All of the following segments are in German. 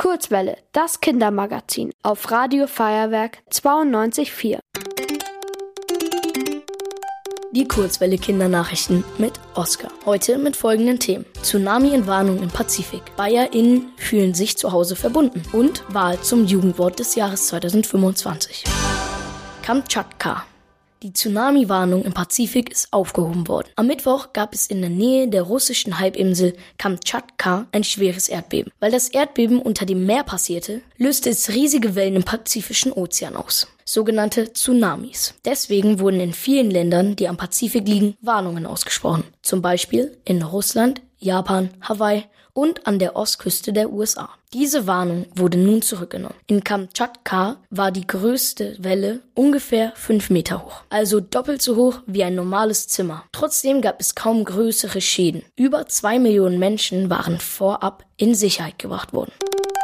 Kurzwelle, das Kindermagazin auf Radio Feuerwerk 92,4. Die Kurzwelle Kindernachrichten mit Oskar. Heute mit folgenden Themen. Tsunami-Entwarnung im Pazifik. BayerInnen fühlen sich zu Hause verbunden. Und Wahl zum Jugendwort des Jahres 2025. Kamtschatka. Die Tsunami-Warnung im Pazifik ist aufgehoben worden. Am Mittwoch gab es in der Nähe der russischen Halbinsel Kamtschatka ein schweres Erdbeben. Weil das Erdbeben unter dem Meer passierte, löste es riesige Wellen im Pazifischen Ozean aus. Sogenannte Tsunamis. Deswegen wurden in vielen Ländern, die am Pazifik liegen, Warnungen ausgesprochen. Zum Beispiel in Russland, Japan, Hawaii und an der Ostküste der USA. Diese Warnung wurde nun zurückgenommen. In Kamtschatka war die größte Welle ungefähr 5 Meter hoch, also doppelt so hoch wie ein normales Zimmer. Trotzdem gab es kaum größere Schäden. Über 2 Millionen Menschen waren vorab in Sicherheit gebracht worden.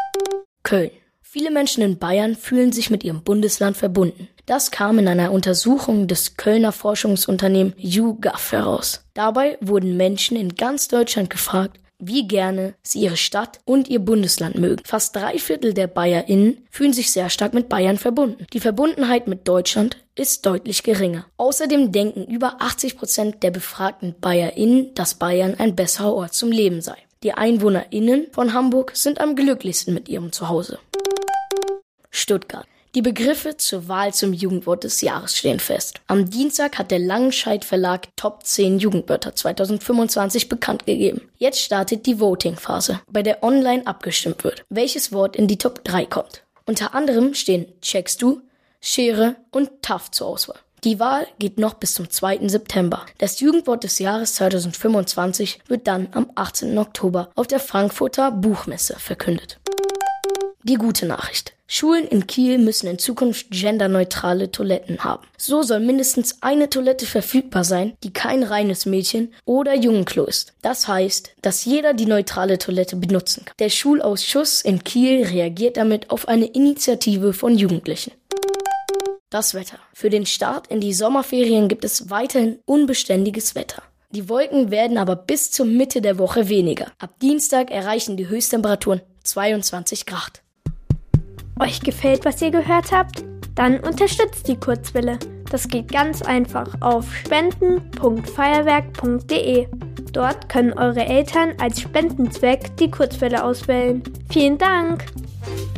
Köln. Viele Menschen in Bayern fühlen sich mit ihrem Bundesland verbunden. Das kam in einer Untersuchung des Kölner Forschungsunternehmens YouGov heraus. Dabei wurden Menschen in ganz Deutschland gefragt, wie gerne sie ihre Stadt und ihr Bundesland mögen. Fast 3/4 der BayerInnen fühlen sich sehr stark mit Bayern verbunden. Die Verbundenheit mit Deutschland ist deutlich geringer. Außerdem denken über 80% der befragten BayerInnen, dass Bayern ein besserer Ort zum Leben sei. Die EinwohnerInnen von Hamburg sind am glücklichsten mit ihrem Zuhause. Stuttgart. Die Begriffe zur Wahl zum Jugendwort des Jahres stehen fest. Am Dienstag hat der Langenscheidt Verlag Top 10 Jugendwörter 2025 bekannt gegeben. Jetzt startet die Voting-Phase, bei der online abgestimmt wird, welches Wort in die Top 3 kommt. Unter anderem stehen Checkst du, Schere und Tough zur Auswahl. Die Wahl geht noch bis zum 2. September. Das Jugendwort des Jahres 2025 wird dann am 18. Oktober auf der Frankfurter Buchmesse verkündet. Die gute Nachricht. Schulen in Kiel müssen in Zukunft genderneutrale Toiletten haben. So soll mindestens eine Toilette verfügbar sein, die kein reines Mädchen- oder Jungenklo ist. Das heißt, dass jeder die neutrale Toilette benutzen kann. Der Schulausschuss in Kiel reagiert damit auf eine Initiative von Jugendlichen. Das Wetter. Für den Start in die Sommerferien gibt es weiterhin unbeständiges Wetter. Die Wolken werden aber bis zur Mitte der Woche weniger. Ab Dienstag erreichen die Höchsttemperaturen 22 Grad. Euch gefällt, was ihr gehört habt? Dann unterstützt die Kurzwelle. Das geht ganz einfach auf spenden.feuerwerk.de. Dort können eure Eltern als Spendenzweck die Kurzwelle auswählen. Vielen Dank!